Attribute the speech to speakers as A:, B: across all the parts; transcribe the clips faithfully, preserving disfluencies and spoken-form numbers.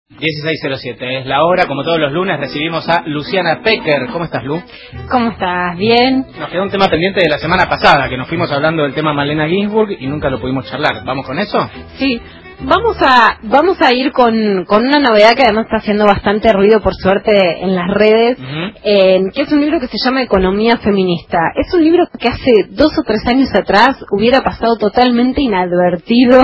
A: dieciséis cero siete es la hora, como todos los lunes recibimos a Luciana Pecker. ¿Cómo estás, Lu?
B: ¿Cómo estás? Bien.
A: Nos quedó un tema pendiente de la semana pasada, que nos fuimos hablando del tema Malena Ginsburg y nunca lo pudimos charlar. ¿Vamos con eso?
B: Sí. Vamos a vamos a ir con, con una novedad que además está haciendo bastante ruido, por suerte, en las redes, uh-huh. eh, que es un libro que se llama Economía Feminista. Es un libro que hace dos o tres años atrás hubiera pasado totalmente inadvertido.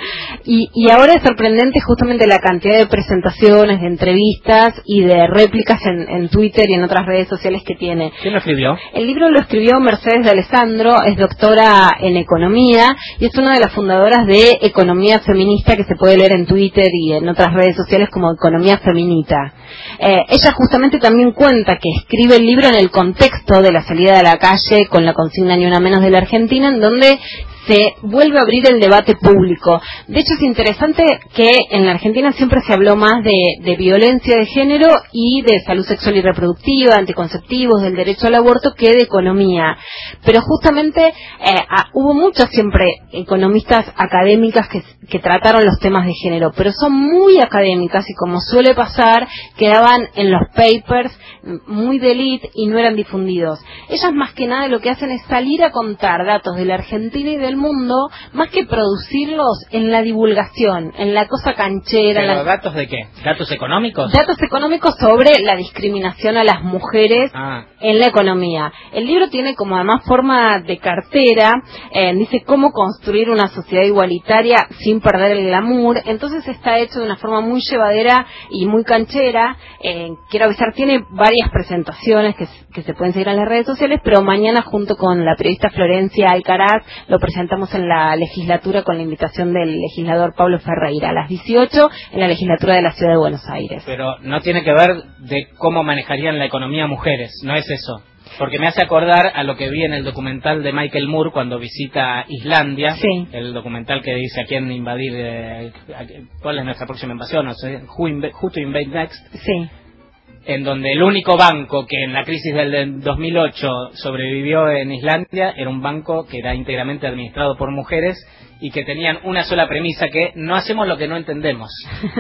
B: Y, y ahora es sorprendente justamente la cantidad de presentaciones, de entrevistas y de réplicas en, en Twitter y en otras redes sociales que tiene.
A: ¿Quién lo escribió?
B: El libro lo escribió Mercedes de Alessandro, es doctora en economía y es una de las fundadoras de Economía Feminista, que se puede leer en Twitter y en otras redes sociales como Economía Feminita. Eh, ella justamente también cuenta que escribe el libro en el contexto de la salida de la calle con la consigna Ni una menos de la Argentina, en donde se vuelve a abrir el debate público. De hecho, es interesante que en la Argentina siempre se habló más de, de violencia de género y de salud sexual y reproductiva, anticonceptivos, del derecho al aborto, que de economía. Pero justamente eh, ah, hubo muchas siempre economistas académicas que, que trataron los temas de género, pero son muy académicas y, como suele pasar, quedaban en los papers muy de élite y no eran difundidos. Ellas más que nada lo que hacen es salir a contar datos de la Argentina y del mundo, más que producirlos en la divulgación, en la cosa canchera.
A: ¿Pero
B: la...
A: datos de qué? ¿Datos económicos?
B: Datos económicos sobre la discriminación a las mujeres
A: ah.
B: en la economía. El libro tiene como además forma de cartera, eh, dice cómo construir una sociedad igualitaria sin perder el glamour. Entonces está hecho de una forma muy llevadera y muy canchera. Eh, quiero avisar, tiene varias presentaciones que, que se pueden seguir en las redes sociales, pero mañana, junto con la periodista Florencia Alcaraz, lo presentamos en la legislatura con la invitación del legislador Pablo Ferreira a las dieciocho en la legislatura de la Ciudad de Buenos Aires.
A: Pero no tiene que ver de cómo manejarían la economía mujeres, no es eso. Porque me hace acordar a lo que vi en el documental de Michael Moore cuando visita Islandia,
B: sí.
A: El documental que dice a quién invadir, eh, cuál es nuestra próxima invasión, no sé, who, inv- who to invade next.
B: Sí.
A: En donde el único banco que en la crisis del dos mil ocho sobrevivió en Islandia era un banco que era íntegramente administrado por mujeres y que tenían una sola premisa, que no hacemos lo que no entendemos.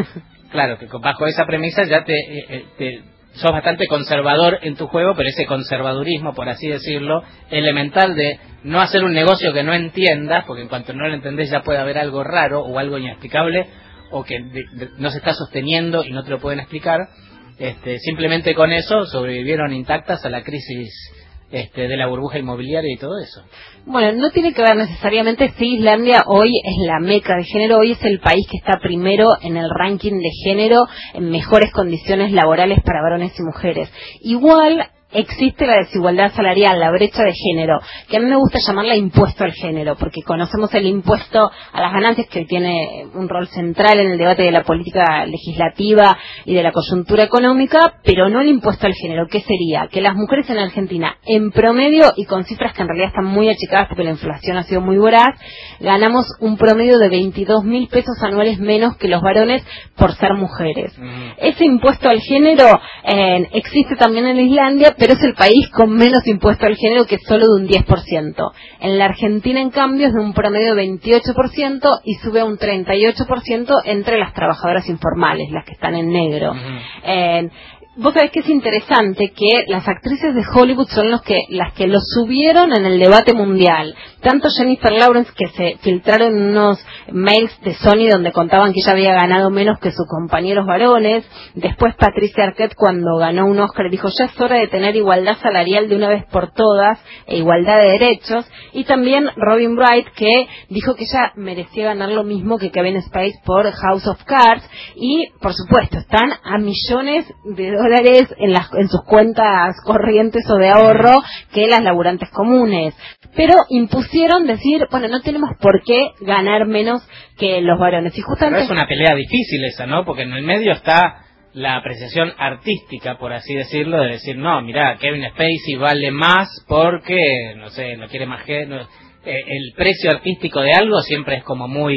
A: Claro, que bajo esa premisa ya te, eh, te sos bastante conservador en tu juego, pero ese conservadurismo, por así decirlo, elemental de no hacer un negocio que no entiendas, porque en cuanto no lo entendés ya puede haber algo raro o algo inexplicable o que de, de, no se está sosteniendo y no te lo pueden explicar. Este, simplemente con eso sobrevivieron intactas a la crisis este, de la burbuja inmobiliaria y todo eso.
B: Bueno, no tiene que ver necesariamente si Islandia hoy es la meca de género, hoy es el país que está primero en el ranking de género, en mejores condiciones laborales para varones y mujeres. Igual existe la desigualdad salarial, la brecha de género, que a mí me gusta llamarla impuesto al género, porque conocemos el impuesto a las ganancias, que tiene un rol central en el debate de la política legislativa y de la coyuntura económica, pero no el impuesto al género. ¿Qué sería? Que las mujeres en Argentina, en promedio, y con cifras que en realidad están muy achicadas porque la inflación ha sido muy voraz, ganamos un promedio de veintidós mil pesos anuales menos que los varones por ser mujeres. Mm. Ese impuesto al género eh, existe también en Islandia, pero es el país con menos impuesto al género, que es solo de un diez por ciento. En la Argentina, en cambio, es de un promedio de veintiocho por ciento y sube a un treinta y ocho por ciento entre las trabajadoras informales, las que están en negro. Uh-huh. Eh, Vos sabés que es interesante que las actrices de Hollywood son los que, las que lo subieron en el debate mundial. Tanto Jennifer Lawrence, que se filtraron unos mails de Sony donde contaban que ella había ganado menos que sus compañeros varones. Después Patricia Arquette, cuando ganó un Oscar, dijo ya es hora de tener igualdad salarial de una vez por todas e igualdad de derechos. Y también Robin Wright, que dijo que ella merecía ganar lo mismo que Kevin Spacey por House of Cards. Y, por supuesto, están a millones de dólares En, las, en sus cuentas corrientes o de ahorro que las laburantes comunes, pero impusieron decir, bueno, no tenemos por qué ganar menos que los varones. Y justamente
A: pero es una pelea difícil esa, ¿no? Porque en el medio está la apreciación artística, por así decirlo, de decir, no, mirá, Kevin Spacey vale más porque, no sé, no quiere más que... No, eh, el precio artístico de algo siempre es como muy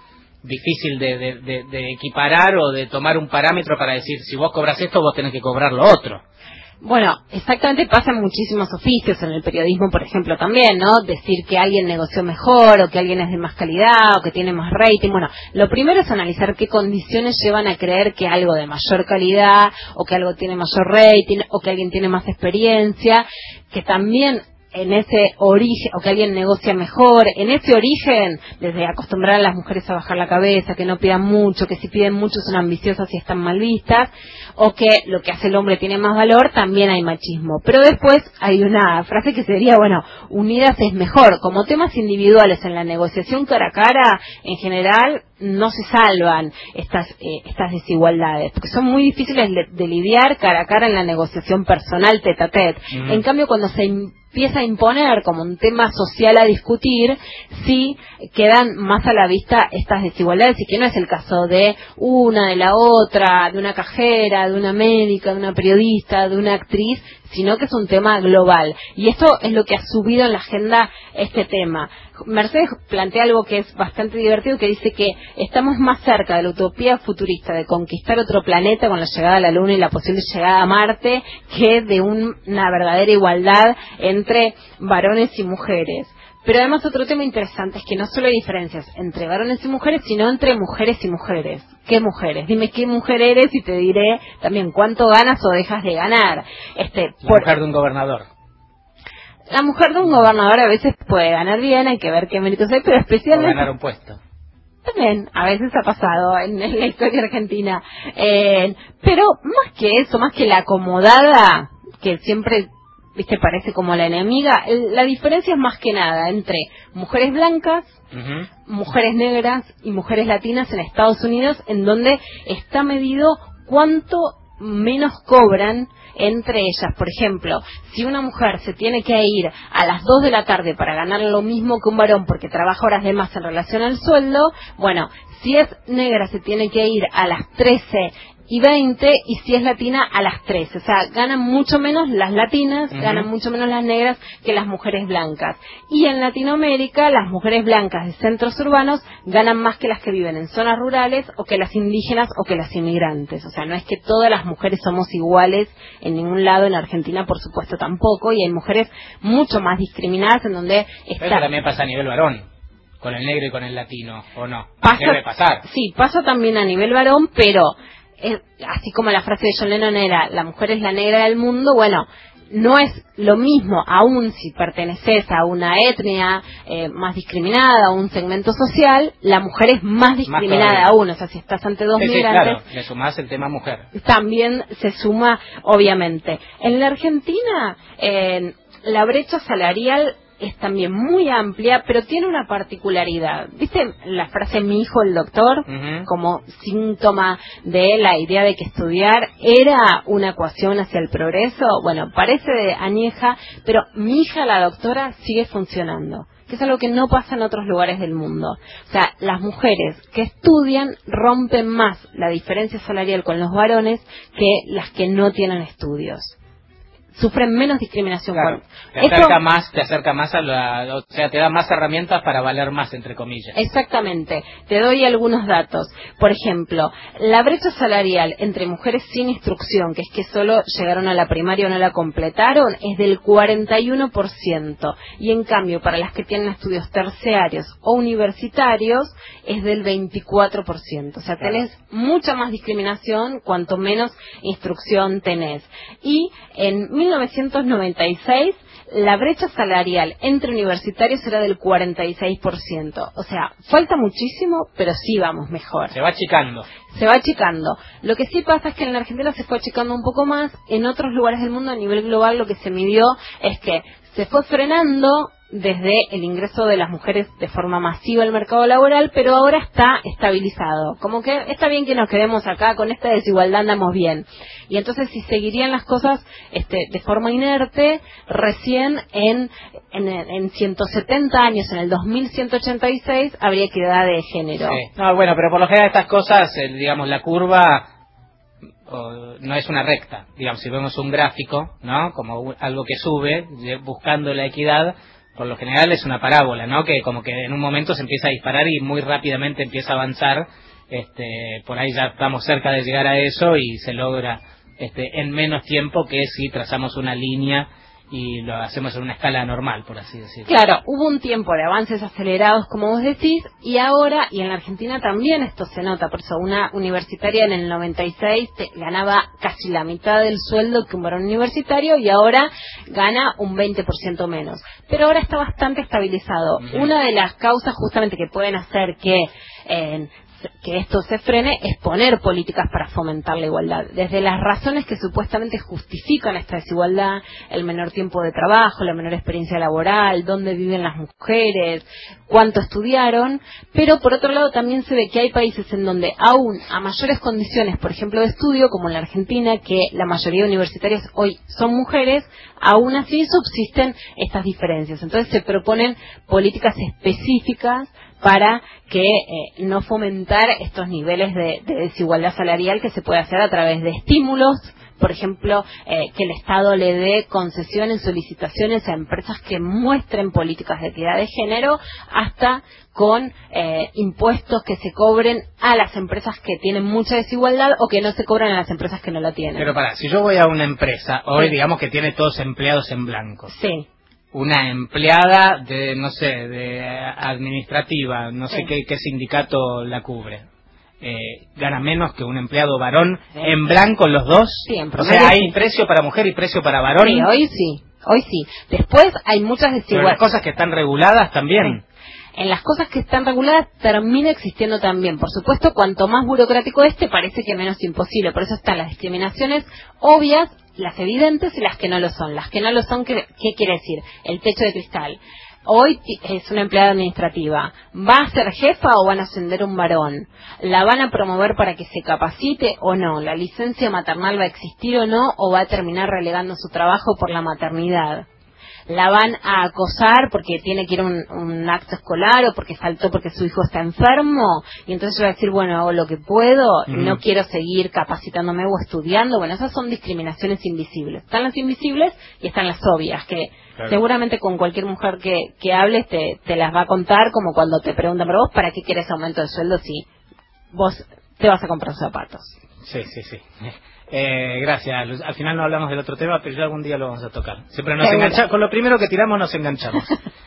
A: difícil de, de, de, de equiparar o de tomar un parámetro para decir, si vos cobras esto, vos tenés que cobrar lo otro.
B: Bueno, exactamente, pasan muchísimos oficios en el periodismo, por ejemplo, también, ¿no? Decir que alguien negoció mejor, o que alguien es de más calidad, o que tiene más rating. Bueno, lo primero es analizar qué condiciones llevan a creer que algo de mayor calidad, o que algo tiene mayor rating, o que alguien tiene más experiencia, que también en ese origen, o que alguien negocia mejor, en ese origen, desde acostumbrar a las mujeres a bajar la cabeza, que no pidan mucho, que si piden mucho son ambiciosas y están mal vistas, o que lo que hace el hombre tiene más valor, también hay machismo. Pero después hay una frase que sería, bueno, unidas es mejor. Como temas individuales en la negociación cara a cara, en general, no se salvan estas eh, estas desigualdades, porque son muy difíciles de, de lidiar cara a cara en la negociación personal tete a tete. Uh-huh. En cambio, cuando se empieza a imponer como un tema social a discutir, sí quedan más a la vista estas desigualdades, y que no es el caso de una, de la otra, de una cajera, de una médica, de una periodista, de una actriz, sino que es un tema global. Y esto es lo que ha subido en la agenda este tema. Mercedes plantea algo que es bastante divertido, que dice que estamos más cerca de la utopía futurista de conquistar otro planeta con la llegada a la Luna y la posible llegada a Marte, que de un, una verdadera igualdad entre varones y mujeres. Pero además otro tema interesante es que no solo hay diferencias entre varones y mujeres, sino entre mujeres y mujeres. ¿Qué mujeres? Dime qué mujer eres y te diré también cuánto ganas o dejas de ganar. Este,
A: la por... mujer de un gobernador.
B: La mujer de un gobernador a veces puede ganar bien, hay que ver qué méritos hay, pero especialmente...
A: O ganar un puesto.
B: También, a veces ha pasado en, en la historia argentina. Eh, pero más que eso, más que la acomodada, que siempre, viste, parece como la enemiga, el, la diferencia es más que nada entre mujeres blancas, uh-huh, mujeres negras y mujeres latinas en Estados Unidos, en donde está medido cuánto menos cobran entre ellas. Por ejemplo, si una mujer se tiene que ir a las dos de la tarde para ganar lo mismo que un varón porque trabaja horas de más en relación al sueldo, bueno, si es negra se tiene que ir a las trece y veinte, y si es latina a las trece. O sea, ganan mucho menos las latinas, uh-huh, ganan mucho menos las negras que las mujeres blancas. Y en Latinoamérica, las mujeres blancas de centros urbanos ganan más que las que viven en zonas rurales, o que las indígenas, o que las inmigrantes. O sea, no es que todas las mujeres somos iguales en ningún lado. En Argentina, por supuesto, tampoco, y hay mujeres mucho más discriminadas en donde está...
A: Eso también pasa a nivel varón, con el negro y con el latino, ¿o no?
B: Pasa,
A: debe pasar.
B: Sí, pasa también a nivel varón, pero... Eh, así como la frase de John Lennon era, la mujer es la negra del mundo, bueno, no es lo mismo, aún si perteneces a una etnia eh, más discriminada, a un segmento social, la mujer es más discriminada más aún. O sea, si estás ante dos
A: sí,
B: migrantes,
A: sí, claro, le sumás el tema mujer,
B: también se suma, obviamente. En la Argentina, eh, la brecha salarial es también muy amplia, pero tiene una particularidad. ¿Viste la frase mi hijo el doctor? Uh-huh. Como síntoma de la idea de que estudiar era una ecuación hacia el progreso. Bueno, parece de añeja, pero mi hija la doctora sigue funcionando, que es algo que no pasa en otros lugares del mundo. O sea, las mujeres que estudian rompen más la diferencia salarial con los varones que las que no tienen estudios. Sufren menos discriminación.
A: Claro, te acerca Esto, más, te acerca más a la, o sea, te da más herramientas para valer más, entre comillas.
B: Exactamente. Te doy algunos datos. Por ejemplo, la brecha salarial entre mujeres sin instrucción, que es que solo llegaron a la primaria o no la completaron, es del cuarenta y uno por ciento. Y en cambio, para las que tienen estudios terciarios o universitarios, es del veinticuatro por ciento. O sea, tenés claro. mucha más discriminación cuanto menos instrucción tenés. Y en mil novecientos noventa y seis la brecha salarial entre universitarios era del cuarenta y seis por ciento. O sea, falta muchísimo, pero sí vamos mejor.
A: Se va achicando.
B: Se va achicando. Lo que sí pasa es que en la Argentina se fue achicando un poco más. En otros lugares del mundo, a nivel global, lo que se midió es que se fue frenando desde el ingreso de las mujeres de forma masiva al mercado laboral, pero ahora está estabilizado. Como que está bien que nos quedemos acá, con esta desigualdad andamos bien. Y entonces, si seguirían las cosas este, de forma inerte, recién en, en, en ciento setenta años, en el dos mil ciento ochenta y seis, habría equidad de género.
A: Sí. No, bueno, pero por lo general estas cosas, eh, digamos, la curva o, no es una recta. Digamos, si vemos un gráfico, ¿no? Como algo que sube, buscando la equidad, por lo general es una parábola, ¿no? Que como que en un momento se empieza a disparar y muy rápidamente empieza a avanzar. Este, por ahí ya estamos cerca de llegar a eso y se logra este, en menos tiempo que si trazamos una línea y lo hacemos en una escala normal, por así decirlo.
B: Claro, hubo un tiempo de avances acelerados, como vos decís, y ahora, y en la Argentina también esto se nota, por eso una universitaria en el noventa y seis te ganaba casi la mitad del sueldo que un varón universitario, y ahora gana un veinte por ciento menos. Pero ahora está bastante estabilizado. Uh-huh. Una de las causas justamente que pueden hacer que... Eh, que esto se frene es poner políticas para fomentar la igualdad. Desde las razones que supuestamente justifican esta desigualdad, el menor tiempo de trabajo, la menor experiencia laboral, dónde viven las mujeres, cuánto estudiaron, pero por otro lado también se ve que hay países en donde aún a mayores condiciones, por ejemplo de estudio, como en la Argentina, que la mayoría de universitarias hoy son mujeres, aún así subsisten estas diferencias. Entonces se proponen políticas específicas para que eh, no fomentar estos niveles de, de desigualdad salarial que se puede hacer a través de estímulos, por ejemplo, eh, que el Estado le dé concesiones, solicitaciones a empresas que muestren políticas de equidad de género, hasta con eh, impuestos que se cobren a las empresas que tienen mucha desigualdad o que no se cobran a las empresas que no la tienen.
A: Pero para, si yo voy a una empresa, hoy sí. digamos que tiene todos empleados en blanco.
B: Sí.
A: Una empleada de, no sé, de administrativa, no sé sí. qué, qué sindicato la cubre. Eh, ¿Gana menos que un empleado varón sí. en blanco los dos?
B: Sí, en
A: o sea, ¿hay sí. precio para mujer y precio para varón?
B: Sí, hoy sí, hoy sí. Después hay muchas desigualdades.
A: Pero las cosas que están reguladas también.
B: Sí. En las cosas que están reguladas termina existiendo también. Por supuesto, cuanto más burocrático este, parece que menos imposible. Por eso están las discriminaciones obvias, las evidentes y las que no lo son. Las que no lo son, ¿qué, qué quiere decir? El techo de cristal. Hoy es una empleada administrativa. ¿Va a ser jefa o van a ascender un varón? ¿La van a promover para que se capacite o no? ¿La licencia maternal va a existir o no? ¿O va a terminar relegando su trabajo por la maternidad? ¿La van a acosar porque tiene que ir a un, un acto escolar o porque faltó porque su hijo está enfermo? Y entonces va a decir, bueno, hago lo que puedo, uh-huh. no quiero seguir capacitándome o estudiando. Bueno, esas son discriminaciones invisibles. Están las invisibles y están las obvias, que claro. seguramente con cualquier mujer que, que hables te, te las va a contar, como cuando te preguntan, pero vos, ¿para qué querés aumento de sueldo si vos te vas a comprar zapatos?
A: Sí, sí, sí. Eh, gracias. Al final no hablamos del otro tema, pero ya algún día lo vamos a tocar. Siempre nos enganchamos. Con lo primero que tiramos nos enganchamos.